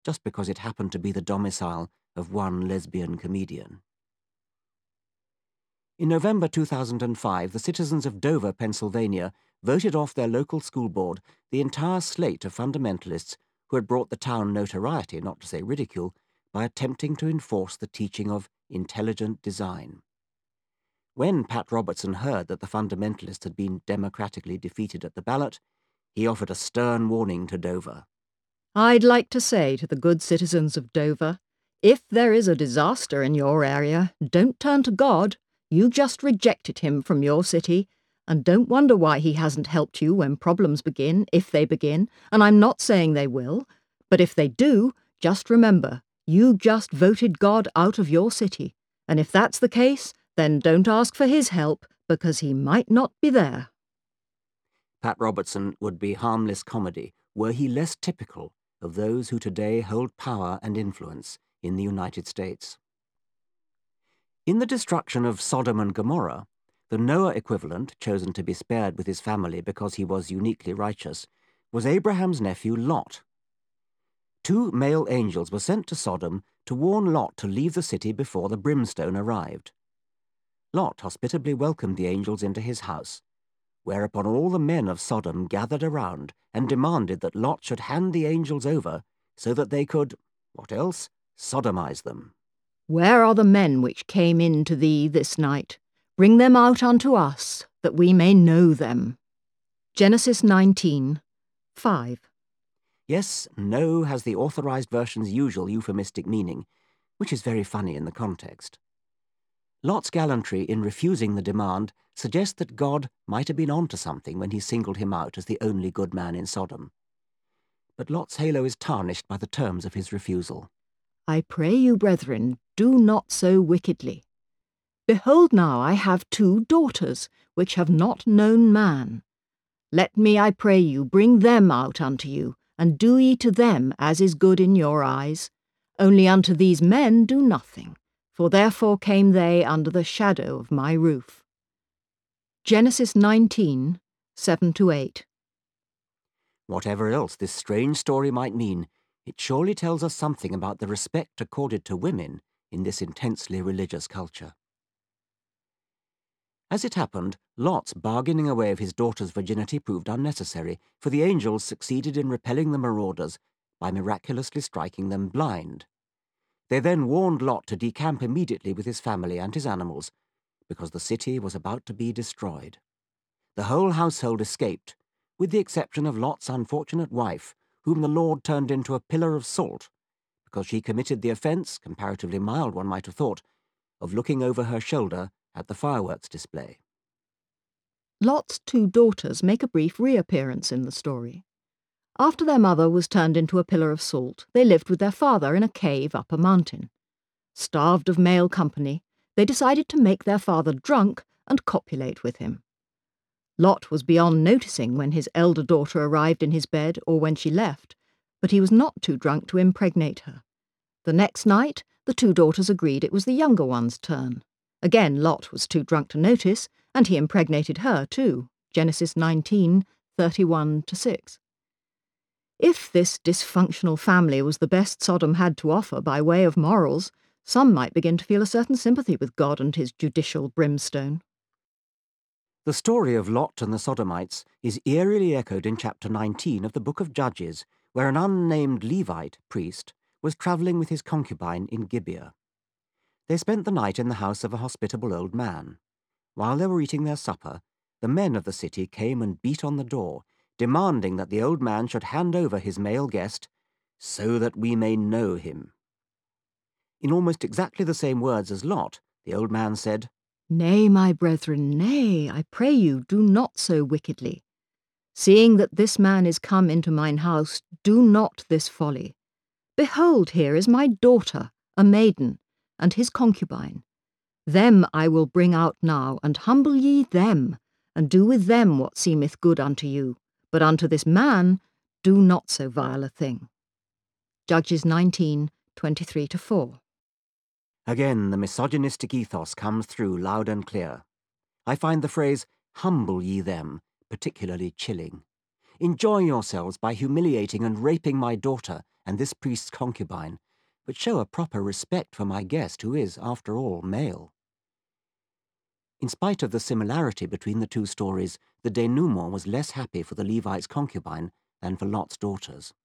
just because it happened to be the domicile of one lesbian comedian. In November 2005, the citizens of Dover, Pennsylvania, voted off their local school board the entire slate of fundamentalists who had brought the town notoriety, not to say ridicule, by attempting to enforce the teaching of intelligent design. When Pat Robertson heard that the fundamentalists had been democratically defeated at the ballot, he offered a stern warning to Dover. I'd like to say to the good citizens of Dover, if there is a disaster in your area, don't turn to God. You just rejected him from your city, and don't wonder why he hasn't helped you when problems begin, if they begin, and I'm not saying they will, but if they do, just remember, you just voted God out of your city, and if that's the case, then don't ask for his help, because he might not be there. Pat Robertson would be harmless comedy were he less typical of those who today hold power and influence in the United States. In the destruction of Sodom and Gomorrah, the Noah equivalent, chosen to be spared with his family because he was uniquely righteous, was Abraham's nephew Lot. 2 male angels were sent to Sodom to warn Lot to leave the city before the brimstone arrived. Lot hospitably welcomed the angels into his house, whereupon all the men of Sodom gathered around and demanded that Lot should hand the angels over so that they could, what else, sodomize them. Where are the men which came in to thee this night? Bring them out unto us, that we may know them. Genesis 19:5. Yes, know has the authorized version's usual euphemistic meaning, which is very funny in the context. Lot's gallantry in refusing the demand suggests that God might have been onto something when he singled him out as the only good man in Sodom. But Lot's halo is tarnished by the terms of his refusal. I pray you, brethren, do not so wickedly. Behold now, I have 2 daughters, which have not known man. Let me, I pray you, bring them out unto you, and do ye to them as is good in your eyes. Only unto these men do nothing, for therefore came they under the shadow of my roof. Genesis 19:7-8. Whatever else this strange story might mean, it surely tells us something about the respect accorded to women in this intensely religious culture. As it happened, Lot's bargaining away of his daughter's virginity proved unnecessary, for the angels succeeded in repelling the marauders by miraculously striking them blind. They then warned Lot to decamp immediately with his family and his animals, because the city was about to be destroyed. The whole household escaped, with the exception of Lot's unfortunate wife, whom the Lord turned into a pillar of salt, because she committed the offence, comparatively mild one might have thought, of looking over her shoulder at the fireworks display. Lot's 2 daughters make a brief reappearance in the story. After their mother was turned into a pillar of salt, they lived with their father in a cave up a mountain. Starved of male company, they decided to make their father drunk and copulate with him. Lot was beyond noticing when his elder daughter arrived in his bed or when she left, but he was not too drunk to impregnate her. The next night, the 2 daughters agreed it was the younger one's turn. Again, Lot was too drunk to notice, and he impregnated her too. Genesis 19:31-6. If this dysfunctional family was the best Sodom had to offer by way of morals, some might begin to feel a certain sympathy with God and his judicial brimstone. The story of Lot and the Sodomites is eerily echoed in chapter 19 of the book of Judges, where an unnamed Levite priest was travelling with his concubine in Gibeah. They spent the night in the house of a hospitable old man. While they were eating their supper, the men of the city came and beat on the door, demanding that the old man should hand over his male guest, so that we may know him. In almost exactly the same words as Lot, the old man said, Nay, my brethren, nay, I pray you, do not so wickedly. Seeing that this man is come into mine house, do not this folly. Behold, here is my daughter, a maiden, and his concubine. Them I will bring out now, and humble ye them, and do with them what seemeth good unto you. But unto this man do not so vile a thing. Judges 19:23-4. Again, the misogynistic ethos comes through loud and clear. I find the phrase, humble ye them, particularly chilling. Enjoy yourselves by humiliating and raping my daughter, and this priest's concubine, but show a proper respect for my guest, who is, after all, male. In spite of the similarity between the two stories, the denouement was less happy for the Levite's concubine than for Lot's daughters.